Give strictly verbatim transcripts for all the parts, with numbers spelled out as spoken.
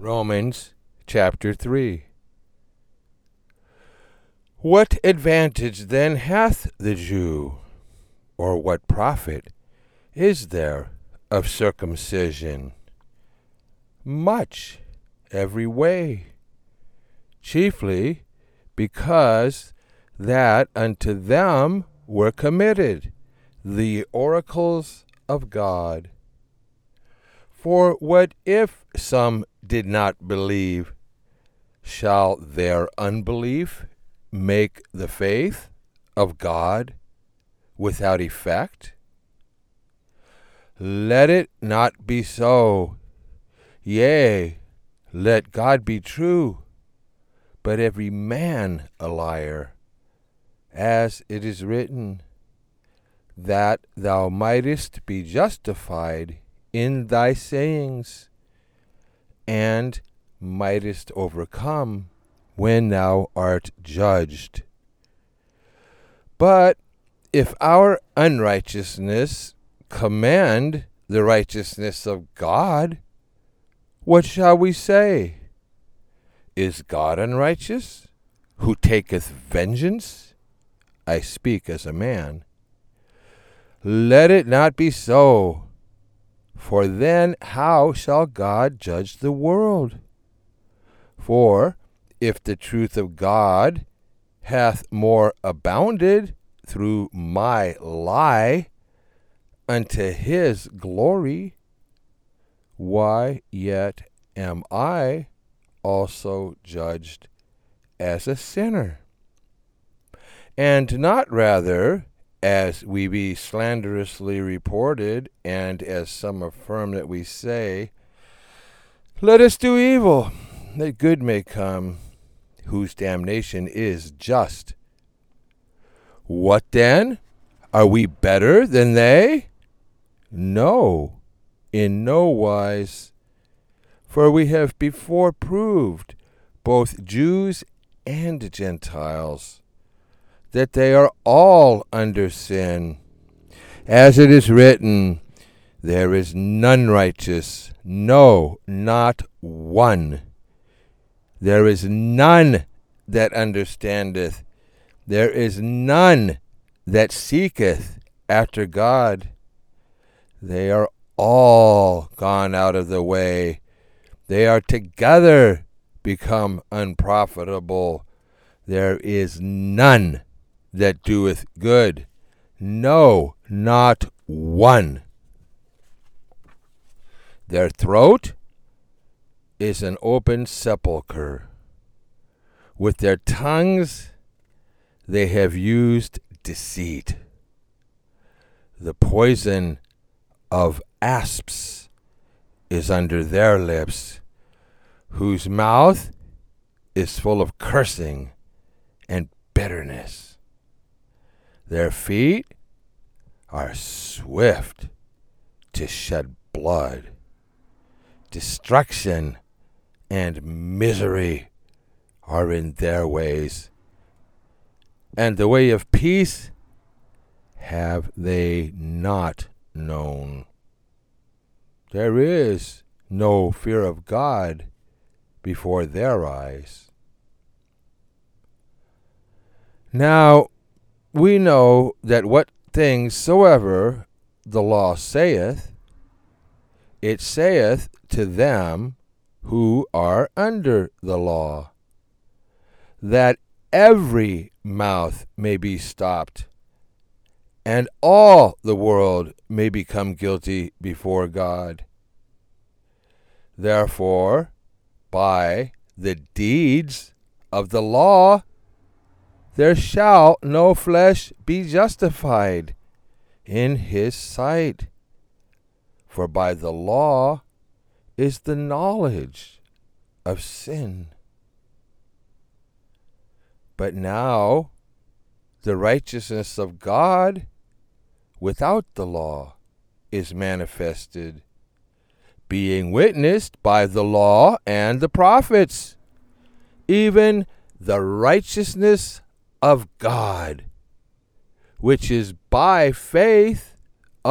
Romans chapter three. What advantage then hath the Jew, or what profit is there of circumcision? Much, every way, chiefly because that unto them were committed the oracles of God. For what if some did not believe? Shall their unbelief make the faith of God without effect? Let it not be so. Yea, let God be true, but every man a liar, as it is written, that thou mightest be justified in thy sayings, and mightest overcome when thou art judged. But if our unrighteousness commend the righteousness of God, what shall we say? Is God unrighteous, who taketh vengeance? I speak as a man. Let it not be so. For then how shall God judge the world? For if the truth of God hath more abounded through my lie unto his glory, why yet am I also judged as a sinner? And not rather as we be slanderously reported, and as some affirm that we say, let us do evil, that good may come, whose damnation is just. What then? Are we better than they? No, in no wise. For we have before proved, both Jews and Gentiles, that they are all under sin. As it is written, there is none righteous, no, not one. There is none that understandeth. There is none that seeketh after God. They are all gone out of the way. They are together become unprofitable. There is none that doeth good, no, not one. Their throat is an open sepulchre. With their tongues they have used deceit. The poison of asps is under their lips, whose mouth is full of cursing and bitterness. Their feet are swift to shed blood. Destruction and misery are in their ways, and the way of peace have they not known. There is no fear of God before their eyes. Now, we know that what things soever the law saith, it saith to them who are under the law, that every mouth may be stopped, and all the world may become guilty before God. Therefore, by the deeds of the law, there shall no flesh be justified in his sight. For by the law is the knowledge of sin. But now the righteousness of God without the law is manifested, being witnessed by the law and the prophets, even the righteousness of God, which is by faith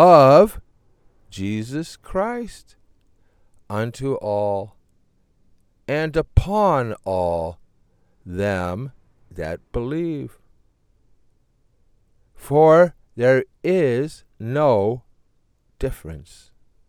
of Jesus Christ, unto all and upon all them that believe. For there is no difference.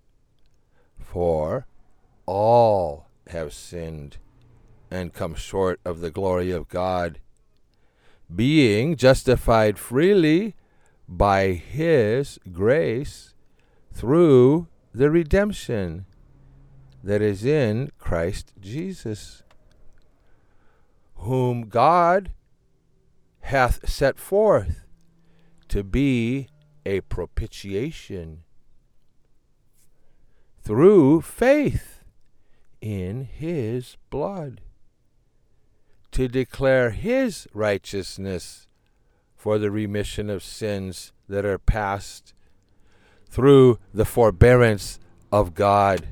For all have sinned and come short of the glory of God, being justified freely by his grace through the redemption that is in Christ Jesus, whom God hath set forth to be a propitiation through faith in his blood, to declare his righteousness for the remission of sins that are past through the forbearance of God.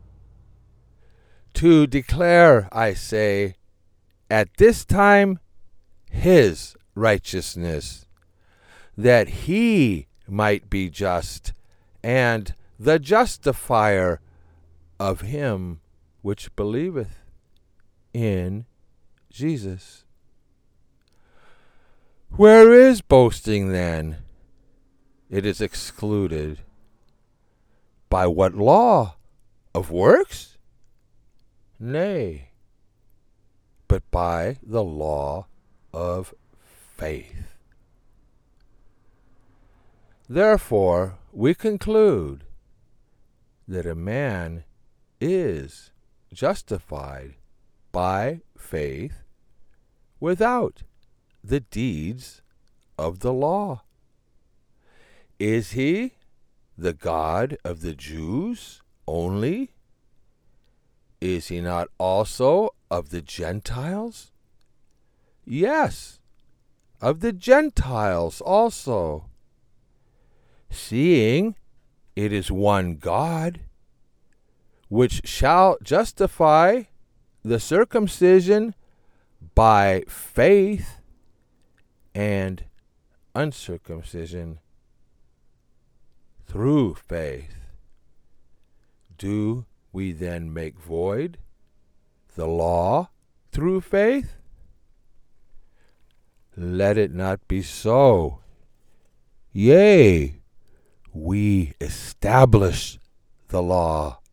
To declare, I say, at this time his righteousness, that he might be just and the justifier of him which believeth in Jesus. Where is boasting then? It is excluded. By what law? Of works? Nay, but by the law of faith. Therefore, we conclude that a man is justified by faith without the deeds of the law. Is he the God of the Jews only? Is he not also of the Gentiles? Yes, of the Gentiles also. Seeing it is one God, which shall justify the circumcision by faith and uncircumcision through faith. Do we then make void the law through faith? Let it not be so. Yea, we establish the law